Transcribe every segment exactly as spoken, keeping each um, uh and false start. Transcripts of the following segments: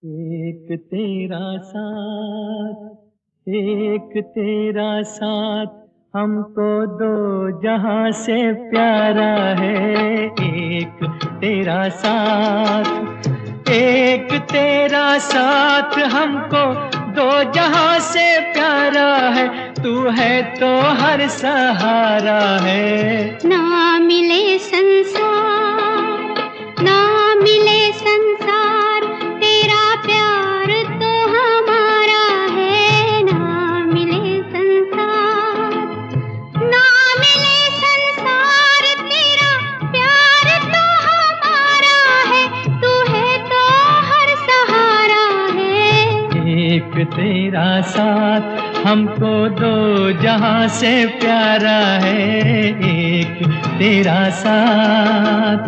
एक तेरा साथ, एक तेरा साथ हमको दो जहां से प्यारा है। एक तेरा साथ, एक तेरा साथ हमको दो जहां से प्यारा है। तू है तो हर सहारा है। ना मिले संसार, ना मिले संसार, तेरा प्यार तो हमारा है। ना मिले संसार, ना मिले संसार, तेरा प्यार तो हमारा है। तू है तो हर सहारा है। एक तेरा साथ हमको दो जहां से प्यारा है। एक तेरा साथ।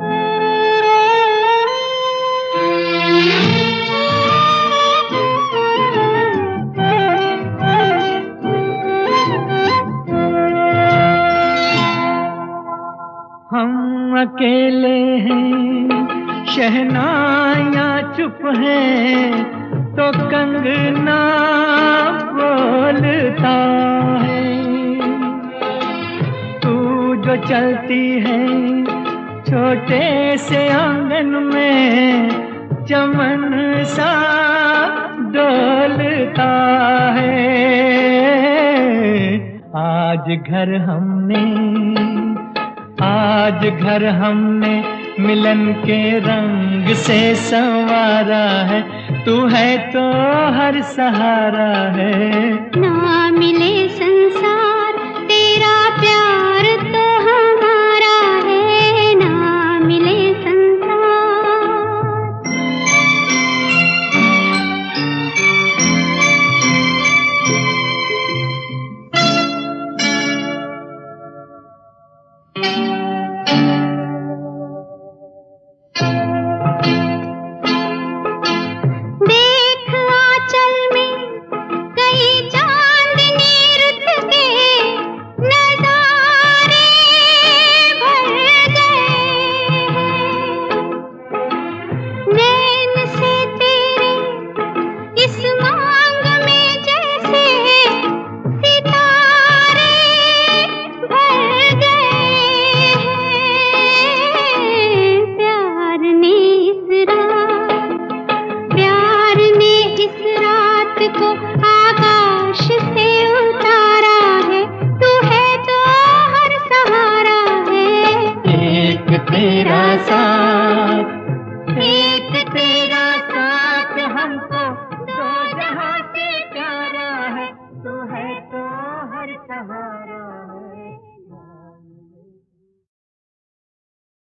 हम अकेले हैं, शहनाइयाँ चुप हैं, तो कंगना बोलता है। तू जो चलती है छोटे से आंगन में, चमन सा डोलता है। आज घर हमने, आज घर हमने मिलन के रंग से संवारा है। तू है तो हर सहारा है। ना मिले संसार, तेरा प्यार तो हमारा है। ना मिले को